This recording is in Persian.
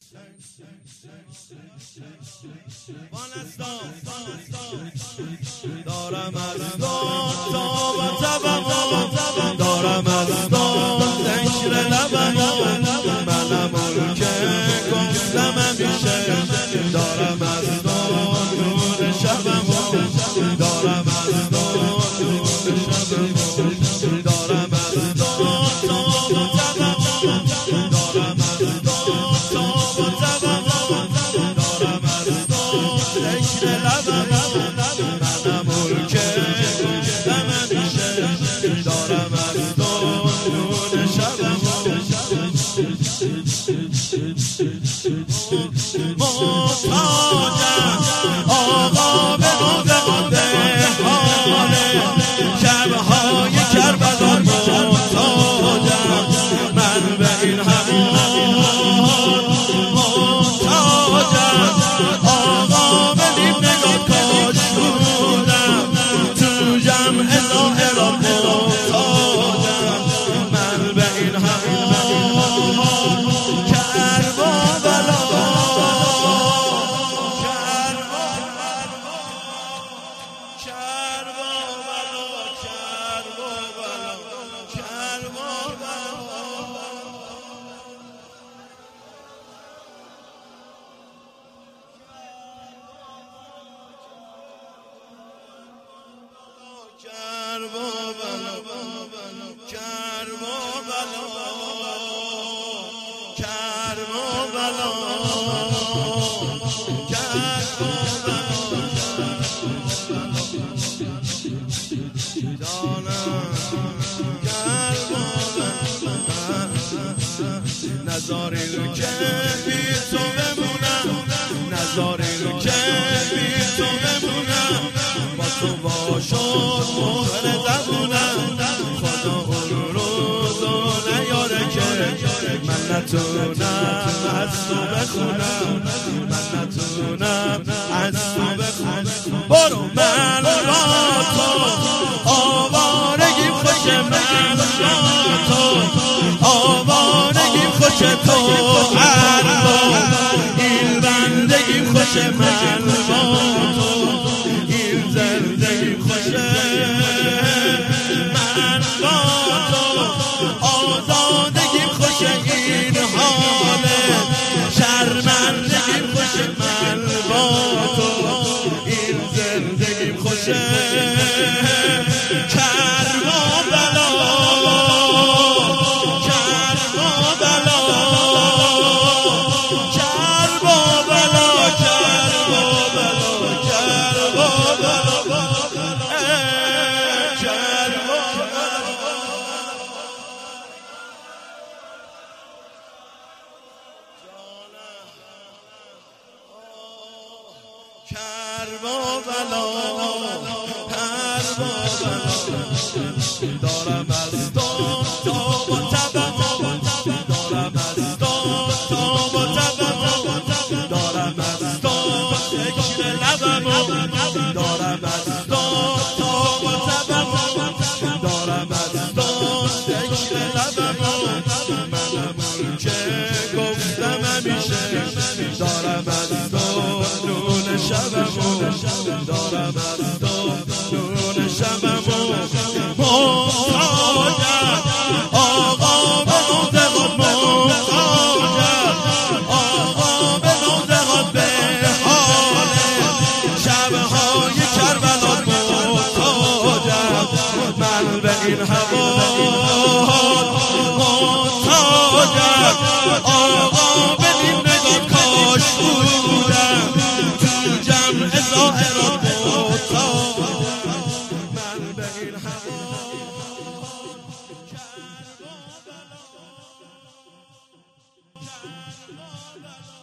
دارم از تاب و تبم دارم از ذکر لبم منم اون که گفتم همیشه دارم از نور شبم دارم از نور شبم دارم از تاب و تبم دارم از تاب و تبم دارم از ذکر لبم منم اون که گفتم همیشه دارم از نور شبم محتاجم آقا به نوبت حاله شبهای کربلا محتاجم من به این همان محتاجم آقا به نیم نگاه کاش بودم تو جمع ظاهرا محتاجم من به این همان نذارین که بی تو بمونم نذارین که بی تو بمونم با تو باشد مهر زبونم خدا اون روزو نیاره که من نتونم از تو بخونم من نتونم از تو بخونم برو من با تو آوارگی خوش من با تو آوارگی خوش تو ارباب این بندگی خوش من با تو این زندگی خوش من با تو آزادگی خوش این حاله شرمندگی خوش من با تو این زندگی خوش دارم از تاب و تبم دارم از تاب و تبم دارم از ذکر لبم دارم از تاب و تبم دارم از ذکر لبم منم اون که گفتم همیشه دارم از نور شبم دارم از نور شبم محتاجم آقا به نوزهات محتاجم آقا به نوزهات به حاله شبهای کربلا محتاجم من به این هوا محتاجم آقا به نیم نگاه کاش بودم تو جمع ظاهرات محتاجم من به این هوا